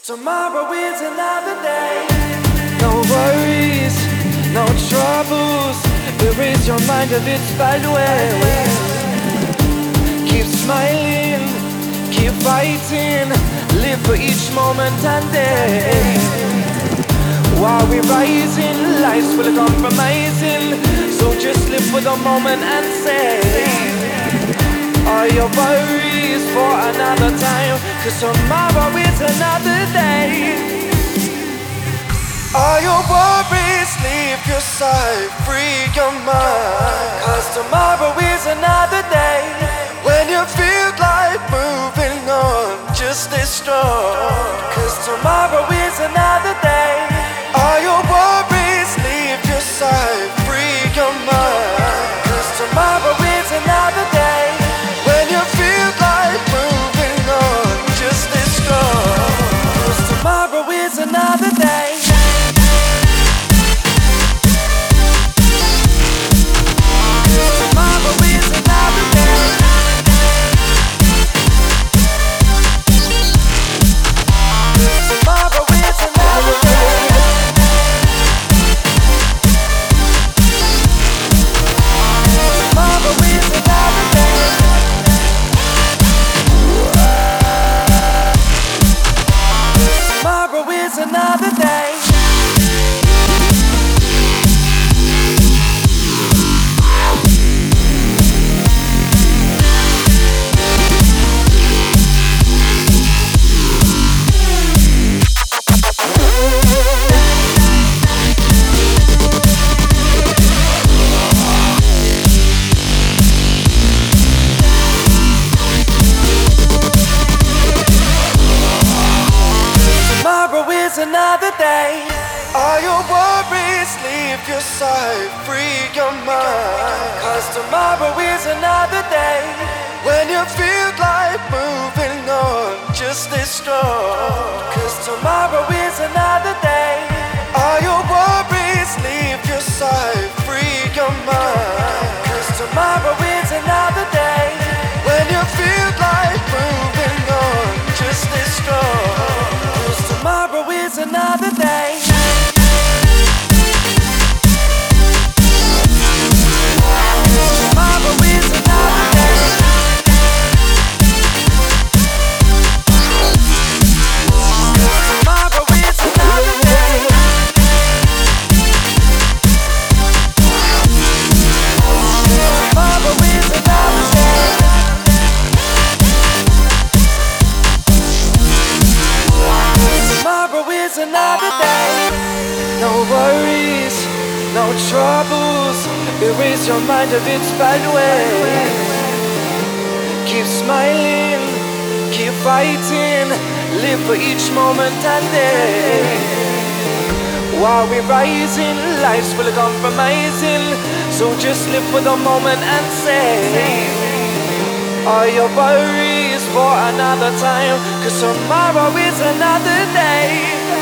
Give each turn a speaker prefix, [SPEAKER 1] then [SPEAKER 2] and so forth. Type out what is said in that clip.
[SPEAKER 1] Tomorrow is another day. No worries, no troubles. Erase your mind of its bad ways. Keep smiling, keep fighting. Live for each moment and day. While we're rising, life's full of compromising. So just live for the moment and say, all your worries for another time, 'cause tomorrow is another day. All your worries, leave your side, free your mind, 'cause tomorrow is another day. When you feel like moving on, just stay strong, 'cause tomorrow is another day. All your worries, leave your side, free your mind, 'cause tomorrow is another day. When you feel like moving on, just stay strong, 'cause tomorrow is another day. Tomorrow is another day. Tomorrow is another day. Tomorrow is another day. Tomorrow is another day. Tomorrow is another day. All your worries, leave your side, free your mind, 'cause tomorrow is another day. When you feel like moving on, just stay strong, 'cause tomorrow is another day. All your worries, leave your side, free your mind, 'cause tomorrow is another day. When you feel like moving on, just stay strong, 'cause tomorrow is another day. Tomorrow is another day. Tomorrow is another day. Tomorrow is another day. Tomorrow is another day. No worries, no troubles. Erase your mind of its bad ways. Keep smiling, keep fighting. Live for each moment and day. While we're rising, life's full of compromising. So just live for the moment and say, all your worries for another time, 'cause tomorrow is another day.